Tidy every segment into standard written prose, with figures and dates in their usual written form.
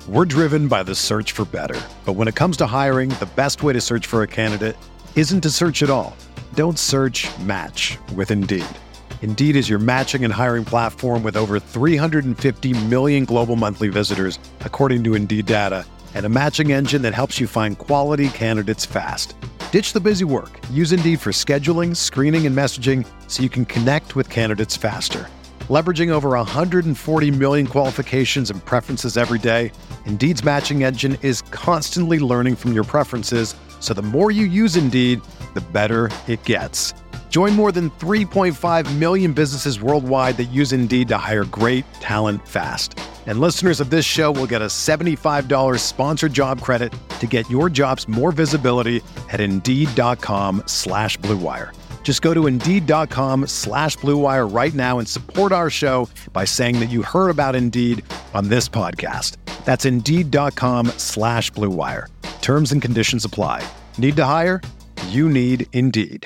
We're driven by the search for better. But when it comes to hiring, the best way to search for a candidate isn't to search at all. Don't search, match with Indeed. Indeed is your matching and hiring platform with over 350 million global monthly visitors, according to Indeed data, and a matching engine that helps you find quality candidates fast. Ditch the busy work. Use Indeed for scheduling, screening, and messaging so you can connect with candidates faster. Leveraging over 140 million qualifications and preferences every day, Indeed's matching engine is constantly learning from your preferences, so the more you use Indeed, the better it gets. Join more than 3.5 million businesses worldwide that use Indeed to hire great talent fast. And listeners of this show will get a $75 sponsored job credit to get your jobs more visibility at Indeed.com/Blue Wire. Just go to Indeed.com/Blue Wire right now and support our show by saying that you heard about Indeed on this podcast. That's Indeed.com/Blue Wire. Terms and conditions apply. Need to hire? You need Indeed.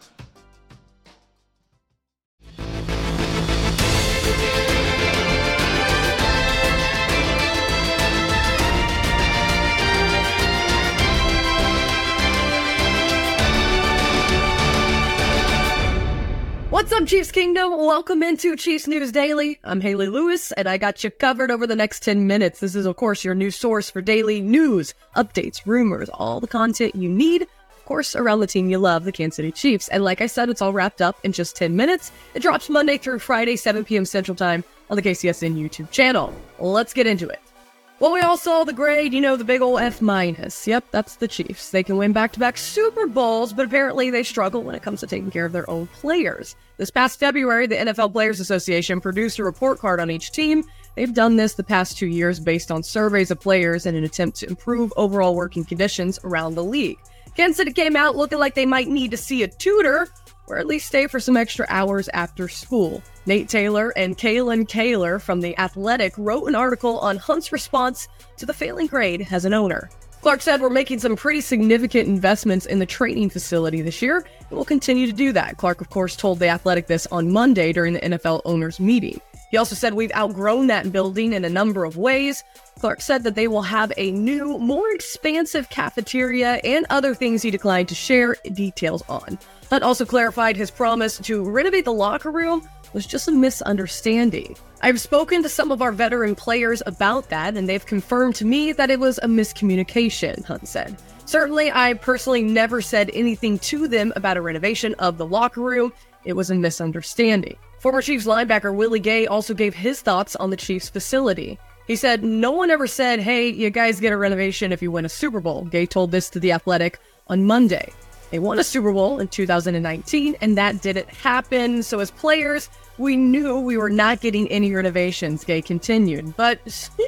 What's up, Chiefs Kingdom? Welcome into Chiefs News Daily. I'm Haley Lewis, and I got you covered over the next 10 minutes. This is, of course, your news source for daily news, updates, rumors, all the content you need, of course, around the team you love, the Kansas City Chiefs. And like I said, it's all wrapped up in just 10 minutes. It drops Monday through Friday, 7 p.m. Central Time on the KCSN YouTube channel. Let's get into it. Well, we all saw the grade, the big ol' F-. Yep, that's the Chiefs. They can win back-to-back Super Bowls, but apparently they struggle when it comes to taking care of their own players. This past February, the NFL Players Association produced a report card on each team. They've done this the past 2 years based on surveys of players in an attempt to improve overall working conditions around the league. Kansas City came out looking like they might need to see a tutor, or at least stay for some extra hours after school. Nate Taylor and Kalen Kaler from The Athletic wrote an article on Hunt's response to the failing grade as an owner. Clark said, "We're making some pretty significant investments in the training facility this year, and we'll continue to do that." Clark, of course, told The Athletic this on Monday during the NFL owners meeting. He also said, "We've outgrown that building in a number of ways." Clark said that they will have a new, more expansive cafeteria and other things he declined to share details on. Hunt also clarified his promise to renovate the locker room was just a misunderstanding. "I've spoken to some of our veteran players about that, and they've confirmed to me that it was a miscommunication," Hunt said. "Certainly, I personally never said anything to them about a renovation of the locker room. It was a misunderstanding." Former Chiefs linebacker Willie Gay also gave his thoughts on the Chiefs facility. He said, "No one ever said, 'Hey, you guys get a renovation if you win a Super Bowl.'" Gay told this to The Athletic on Monday. They won a Super Bowl in 2019, and that didn't happen. So as players, we knew we were not getting any renovations, Gay continued. But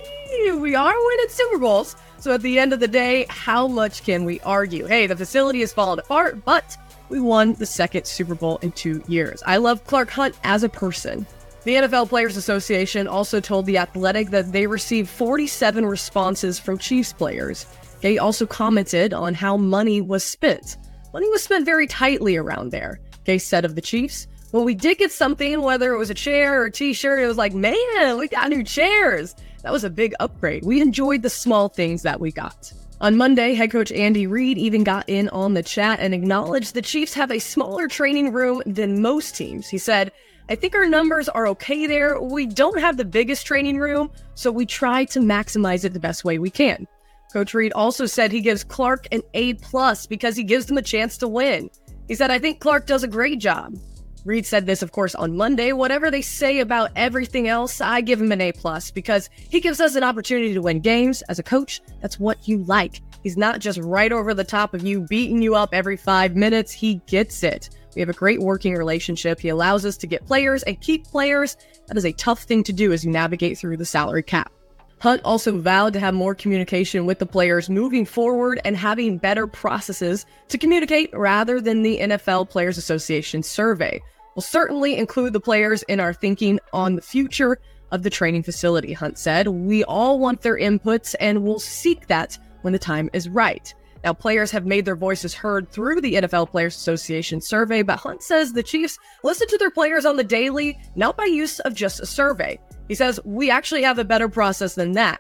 we are winning Super Bowls. So at the end of the day, how much can we argue? Hey, the facility has fallen apart, but we won the second Super Bowl in 2 years. I love Clark Hunt as a person. The NFL Players Association also told The Athletic that they received 47 responses from Chiefs players. Gay also commented on how money was spent. Money was spent very tightly around there. Gay said of the Chiefs, "When we did get something, whether it was a chair or a t-shirt, it was like, man, we got new chairs. That was a big upgrade. We enjoyed the small things that we got." On Monday, head coach Andy Reid even got in on the chat and acknowledged the Chiefs have a smaller training room than most teams. He said, "I think our numbers are okay there. We don't have the biggest training room, so we try to maximize it the best way we can." Coach Reid also said he gives Clark an A+ because he gives them a chance to win. He said, "I think Clark does a great job." Reid said this, of course, on Monday. "Whatever they say about everything else, I give him an A+ because he gives us an opportunity to win games. As a coach, that's what you like. He's not just right over the top of you, beating you up every 5 minutes. He gets it. We have a great working relationship. He allows us to get players and keep players. That is a tough thing to do as you navigate through the salary cap." Hunt also vowed to have more communication with the players moving forward and having better processes to communicate rather than the NFL Players Association survey. "We'll certainly include the players in our thinking on the future of the training facility," Hunt said. "We all want their inputs and we'll seek that when the time is right." Now, players have made their voices heard through the NFL Players Association survey, but Hunt says the Chiefs listen to their players on the daily, not by use of just a survey. He says, "We actually have a better process than that.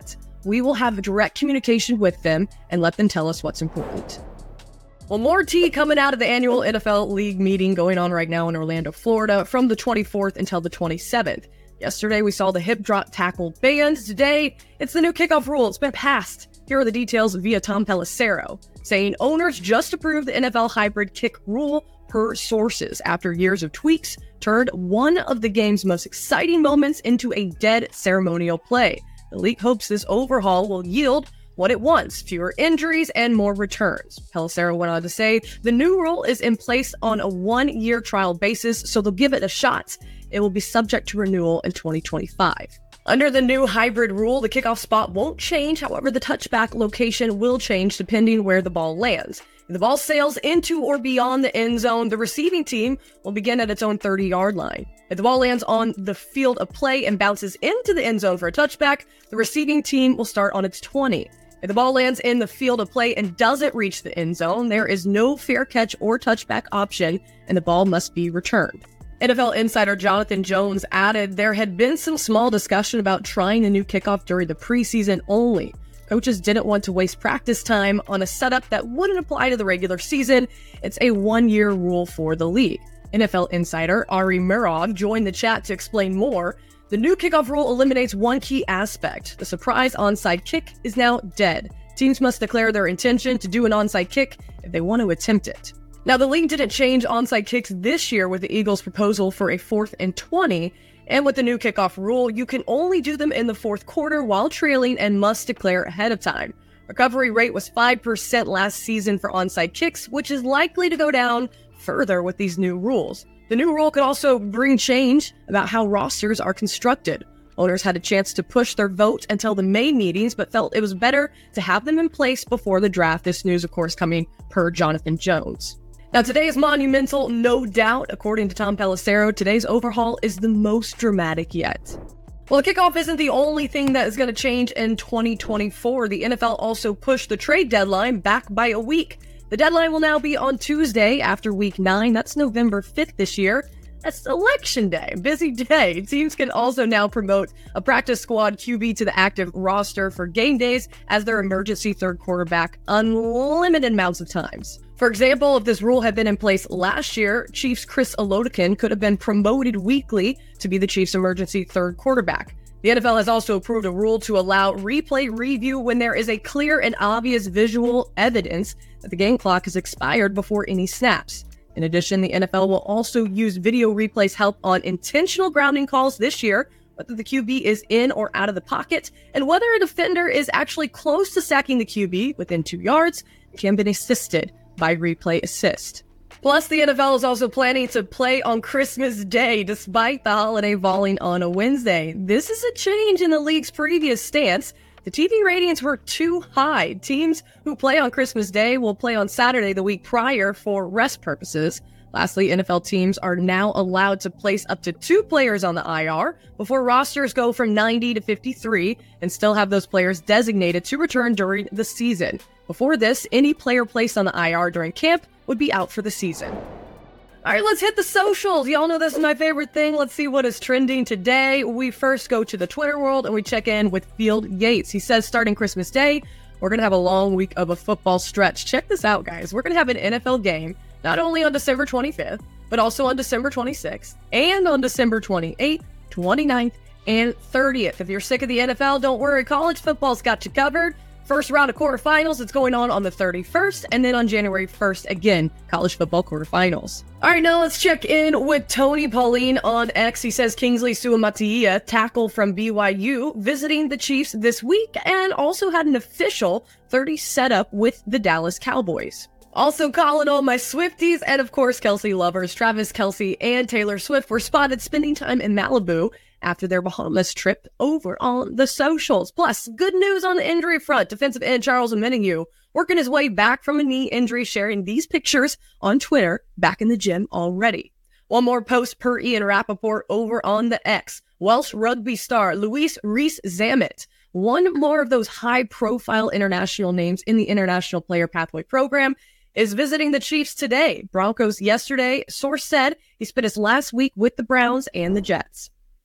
We will have direct communication with them and let them tell us what's important. Well, more tea coming out of the annual NFL League meeting going on right now in Orlando, Florida, from the 24th until the 27th. Yesterday, we saw the hip drop tackle banned. Today, it's the new kickoff rule. It's been passed. Here are the details via Tom Pelissero, saying owners just approved the NFL hybrid kick rule per sources after years of tweaks turned one of the game's most exciting moments into a dead ceremonial play. The league hopes this overhaul will yield what it wants, fewer injuries and more returns. Pelissero went on to say, the new rule is in place on a one-year trial basis, so they'll give it a shot. It will be subject to renewal in 2025. Under the new hybrid rule, the kickoff spot won't change. However, the touchback location will change depending where the ball lands. If the ball sails into or beyond the end zone, the receiving team will begin at its own 30-yard line. If the ball lands on the field of play and bounces into the end zone for a touchback, the receiving team will start on its 20. If the ball lands in the field of play and doesn't reach the end zone, there is no fair catch or touchback option, and the ball must be returned. NFL insider Jonathan Jones added there had been some small discussion about trying a new kickoff during the preseason only. Coaches didn't want to waste practice time on a setup that wouldn't apply to the regular season. It's a one-year rule for the league. NFL insider Ari Meirov joined the chat to explain more. The new kickoff rule eliminates one key aspect. The surprise onside kick is now dead. Teams must declare their intention to do an onside kick if they want to attempt it. Now, the league didn't change onside kicks this year with the Eagles' proposal for a 4th and 20, and with the new kickoff rule, you can only do them in the fourth quarter while trailing and must declare ahead of time. Recovery rate was 5% last season for onside kicks, which is likely to go down further with these new rules. The new rule could also bring change about how rosters are constructed. Owners had a chance to push their vote until the May meetings, but felt it was better to have them in place before the draft. This news, of course, coming per Jonathan Jones. Now, today is monumental, no doubt. According to Tom Pelissero, today's overhaul is the most dramatic yet. Well, the kickoff isn't the only thing that is going to change in 2024. The NFL also pushed the trade deadline back by a week. The deadline will now be on Tuesday after Week 9. That's November 5th this year. That's Election Day. Busy day. Teams can also now promote a practice squad QB to the active roster for game days as their emergency third quarterback unlimited amounts of times. For example, if this rule had been in place last year, Chiefs' Chris Olodokun could have been promoted weekly to be the Chiefs' emergency third quarterback. The NFL has also approved a rule to allow replay review when there is a clear and obvious visual evidence that the game clock has expired before any snaps. In addition, the NFL will also use video replay's help on intentional grounding calls this year, whether the QB is in or out of the pocket, and whether a defender is actually close to sacking the QB within 2 yards can be assisted by replay assist. Plus, the NFL is also planning to play on Christmas Day, despite the holiday falling on a Wednesday. This is a change in the league's previous stance. The TV ratings were too high. Teams who play on Christmas Day will play on Saturday the week prior for rest purposes. Lastly, NFL teams are now allowed to place up to 2 players on the IR before rosters go from 90 to 53 and still have those players designated to return during the season. Before this, any player placed on the IR during camp would be out for the season. All right, let's hit the socials. Y'all know this is my favorite thing. Let's see what is trending today. We first go to the Twitter world and we check in with Field Yates. He says, starting Christmas Day, we're going to have a long week of a football stretch. Check this out, guys. We're going to have an NFL game, not only on December 25th, but also on December 26th and on December 28th, 29th, and 30th. If you're sick of the NFL, don't worry. College football's got you covered. First round of quarterfinals, it's going on the 31st, and then on January 1st, again, college football quarterfinals. All right, now let's check in with Tony Pauline on X. He says Kingsley Suamataia, tackle from BYU, visiting the Chiefs this week, and also had an official 30 setup with the Dallas Cowboys. Also calling all my Swifties, and of course, Kelce lovers. Travis Kelce and Taylor Swift were spotted spending time in Malibu after their Bahamas trip over on the socials. Plus, good news on the injury front. Defensive end Charles Omenihu working his way back from a knee injury, sharing these pictures on Twitter, back in the gym already. One more post per Ian Rappaport over on the X. Welsh rugby star Luis Rees-Zammit, one more of those high-profile international names in the International Player Pathway Program, is visiting the Chiefs today. Broncos yesterday. Source said he spent his last week with the Browns and the Jets.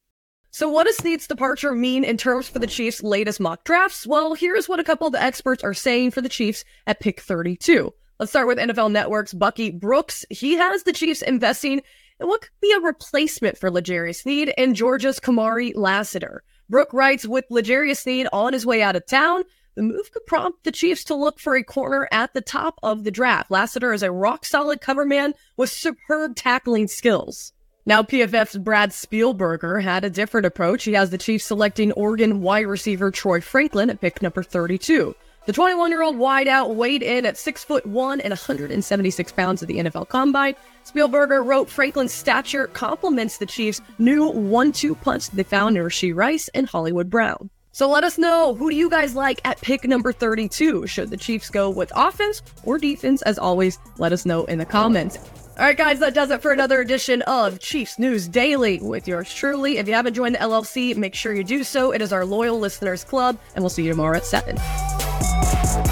So what does Snead's departure mean in terms for the Chiefs' latest mock drafts? Well, here's what a couple of the experts are saying for the Chiefs at pick 32. Let's start with NFL Network's Bucky Brooks. He has the Chiefs investing in what could be a replacement for L'Jarius Snead and Georgia's Kamari Lassiter. Brooke writes, with L'Jarius Snead on his way out of town, the move could prompt the Chiefs to look for a corner at the top of the draft. Lassiter is a rock-solid cover man with superb tackling skills. Now, PFF's Brad Spielberger had a different approach. He has the Chiefs selecting Oregon wide receiver Troy Franklin at pick number 32. The 21-year-old wideout weighed in at 6'1" and 176 pounds at the NFL Combine. Spielberger wrote Franklin's stature complements the Chiefs' new 1-2 punch they found in Rashee Rice and Hollywood Brown. So let us know, who do you guys like at pick number 32? Should the Chiefs go with offense or defense? As always, let us know in the comments. All right, guys, that does it for another edition of Chiefs News Daily with yours truly. If you haven't joined the LLC, make sure you do so. It is our loyal listeners club, and we'll see you tomorrow at 7.